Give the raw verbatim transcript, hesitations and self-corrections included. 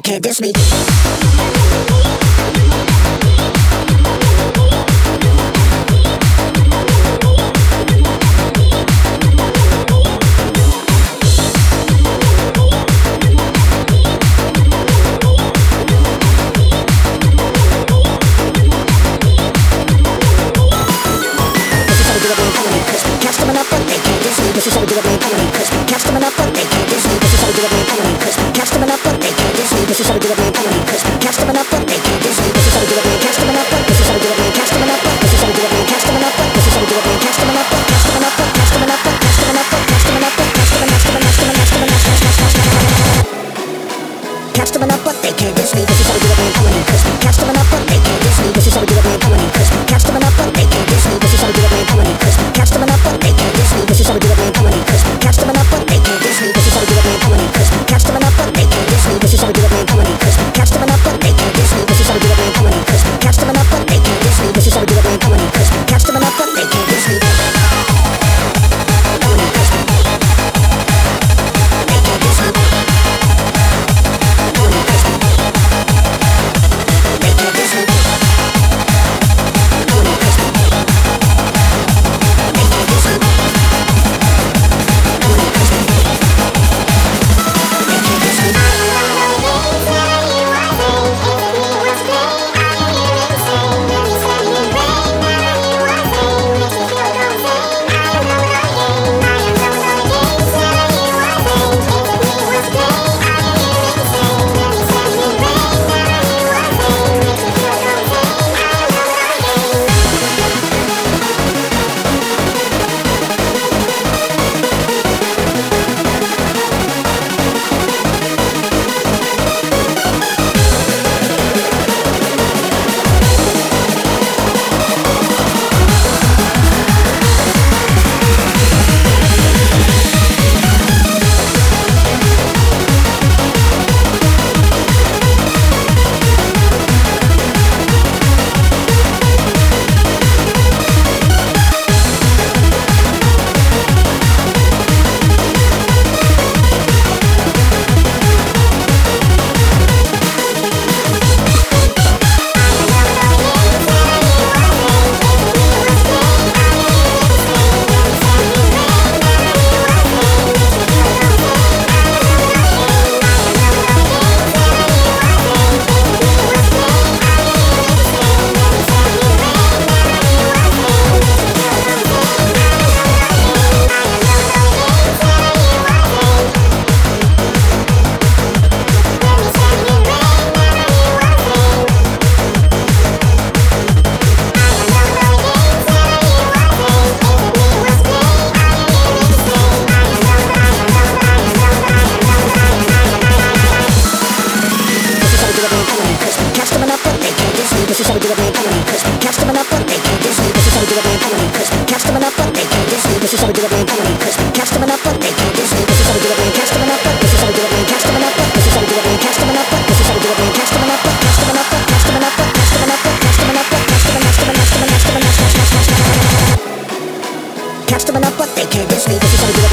can't diss me. This is how we do it, man, coming in crispy. Catch them up, but they can't diss me. This is how we do it, man, coming in crispy. Catch them up, but they can't diss me. This is how we do it, man, coming in crispy. Catch them up, but they can't diss me. This is how we do it, man. Catch them up, but this is how we do it, man. Catch them up, but this is how we do it, man. Catch them up, but this is how we do it, man. Catch them up, but catch them up, but catch them up, but catch them up, but catch them up, but catch them up, catch them up, catch them up, catch them up, catch them up, catch them up. Catch them up, but they can't diss me. This is how we do it, man, coming in crispy. Catch them up, but they can't diss me. This is how we do it, man, coming in crispy. Catch them up, but they can't diss me. This is how we do it, man, coming in crispy. Catch them up, but they can't diss me. This is how we do it, man, coming in crispy. Catch them up, but they can't diss me. This is how we do it, man, coming in crispy. Catch them up, but they can't diss me. This is how we do it, man, coming in crispy. Catch them up, but they can't diss me. This is how we do it, man, coming in crispy. Catch them up, but they can't diss me. This is how we do it, man, coming in crispy. Catch them up, but they can't diss me. Coming in crispy. They can't diss me. Coming in crispy. They can't diss me. Coming in crispy. They can't diss me. Coming in crispy. They can't diss me. This is how we do it, man, coming in crispy. Catch them up, but they can't diss me. This is how we do it, man, coming in crispy. Catch them up, but they can't diss me. This is how we do it, man, coming in crispy. Catch them up, but they can't diss me. This is how we do it, man. Catch them up, but this is how we do it, man. Catch them up, but this is how we do it, man. Catch them up, but this is how we do it, man. Catch them up, but catch them up, but catch them up, but catch them up, but catch them up, but catch them up, catch them up, catch them up, catch them up, catch them up, catch them up, catch them up, catch them up. Catch them up, but they can't diss me. This is how we do it.